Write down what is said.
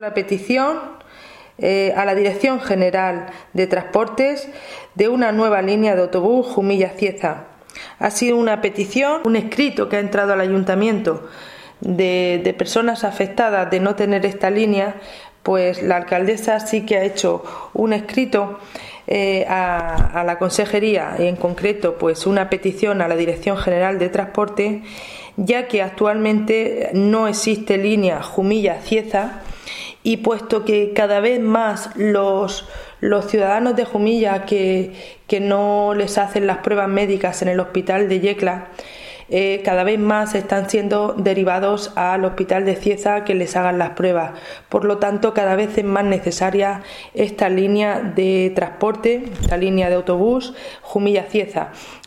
La petición a la Dirección General de Transportes de una nueva línea de autobús Jumilla-Cieza. Ha sido una petición, un escrito que ha entrado al ayuntamiento de personas afectadas de no tener esta línea. Pues la alcaldesa sí que ha hecho un escrito a la consejería, y en concreto pues una petición a la Dirección General de Transporte, ya que actualmente no existe línea Jumilla-Cieza, y puesto que cada vez más los ciudadanos de Jumilla que no les hacen las pruebas médicas en el hospital de Yecla, cada vez más están siendo derivados al hospital de Cieza que les hagan las pruebas. Por lo tanto, cada vez es más necesaria esta línea de transporte, esta línea de autobús Jumilla-Cieza.